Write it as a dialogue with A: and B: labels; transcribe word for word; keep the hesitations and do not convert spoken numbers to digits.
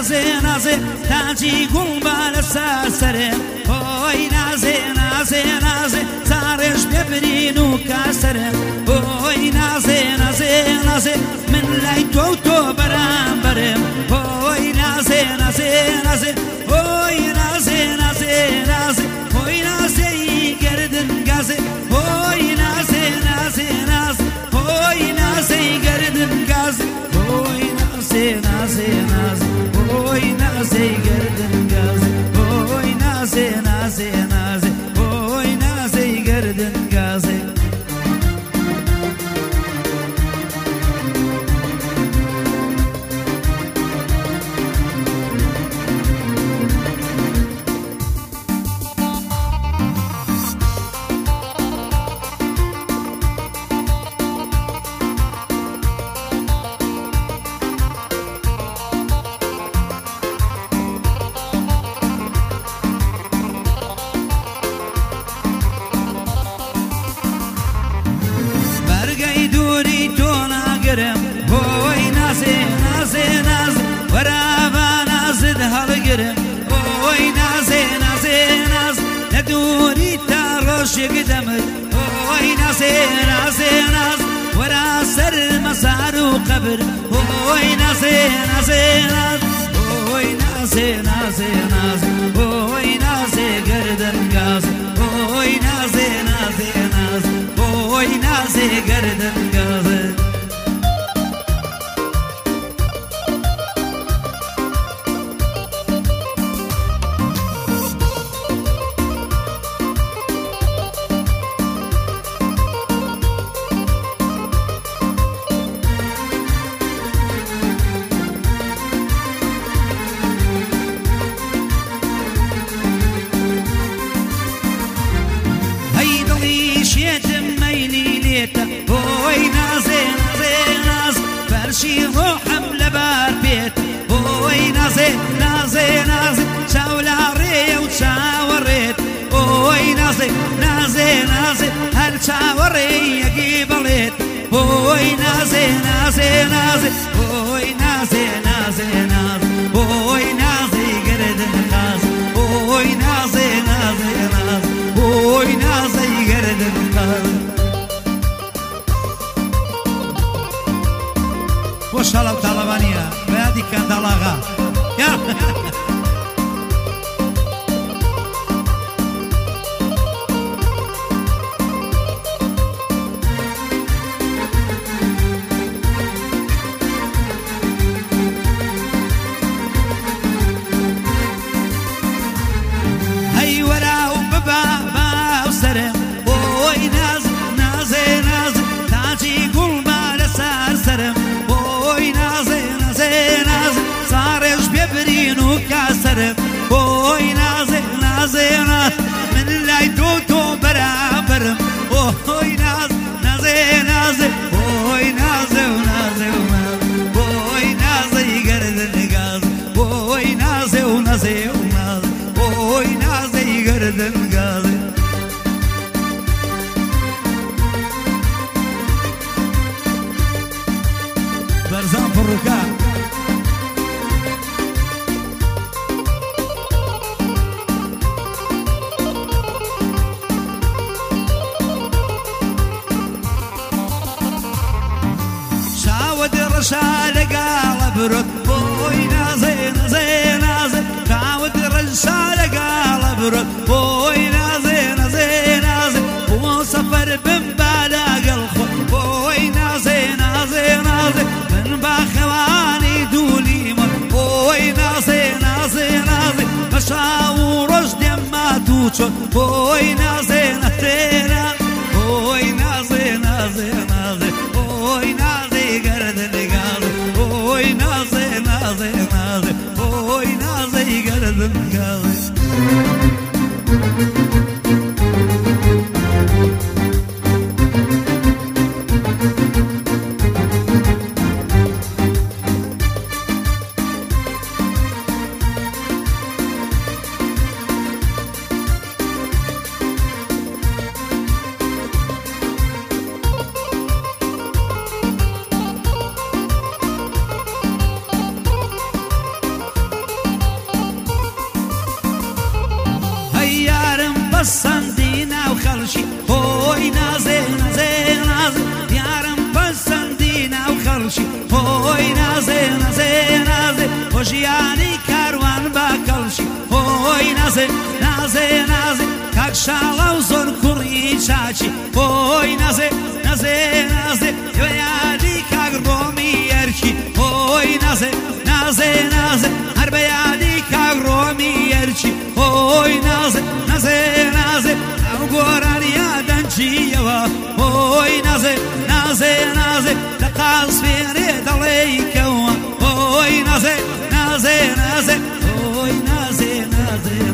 A: نازێ نازێ تاجی گوڵبا لەسەر سەرێ بۆی نازێ نازێ نازێ زارێش بێبرین و کاسەرێ بۆی نازێ نازێ نازێ من لای تۆ و تۆ بەرامبەرێم بۆی نازێ نازێ نازێ بۆی نازێ نازێ نازێ بۆی نازێی گەردن گازێ بۆی نازێ نازێ نازێ بۆی نازێی گەردن گازێ بۆی نازێ نازێ نازێ بۆی نازێی گەردن گازێ بۆی نازێ نازێ نازێ بۆی نازێی گەردن گازێ بۆی نازێ نازێ نازێ وەرابا نازت هەڵگرم بۆی نازێ نازێ نازێ لە دووری تا ڕۆژێک دەمر بۆی نازێ نازێ نازێ وەرا سەر مەزار و قەبر بۆی نازێ نازێ نازێ بۆی نازێ نازێ نازێ بۆی نازێ گەردن گازێ بۆی نازێ نازێ نازێ بۆی نازێ گەردن گازێ بۆی نازێ نازێ نازێ فەرشی ڕۆحم لەبار بێت بۆی نازێ نازێ نازێ چاولاڕێ و چاوەڕێت بۆی نازێ نازێ نازێ هەر چاوەڕێ یەکی بڵێت بۆی نازێ نازێ نازێ بۆی نازێ نازێ نازێ بۆی نازێ گەردن غازێ بۆی نازێ نازێ نازێ بۆی نازێ گەردن غازێ خوشحالم طالبانیه بیادی کندال آقا هی وراو ببا باو سرم بوی ناز نازه ناز تاجی گل بال سر سرم صارش ببرين وكاسر بوي نازي نازي ناز من لاي تو تو برابر بوي ناز نازي نازي بوي نازي ونازي ونازي بوي نازي قرد النقاز بوي نازي ونازي ونازي بوي نازي قرد النقاز برزان في الركاب رشالة قال برد بوي نازي نازي نازي تعود رشالة قال برد بوي نازي نازي نازي هو سفر بمبالاق الخط بوي نازي نازي نازي من باخواني دولي مر بوي نازي نازي نازي مشاور رشد ما توشو بوي نازي نازي نازي بوي نازي نازي نازي بوي نازي قرد بوي نازي نازي نازي بوي نازي قرد نازي پەسەندینە و خەڵکی خۆی نازێ نازێ نازێ یارم پەسەندینە و خەڵکی خۆی نازێ نازێ نازێ بۆ ژیانی کاروان بە کەڵکی خۆی نازێ نازێ نازێ کاک شاڵە و زۆر کوڕی چاچی خۆی نازێ نازێ نازێ بەیادی کاک ڕۆمی ئەرکی خۆی نازێ نازێ نازێ هەر بەیادی کاک ڕۆمی ئەرکی خۆی نازێ نازێ نازێ ئەو گۆرانیا دەنجیەوە خۆی نازێ نازێ نازێ لە قاز فێرێ دەڵێیکەوە خۆی نازێ نازێ نازێ خۆی نازێ نازێ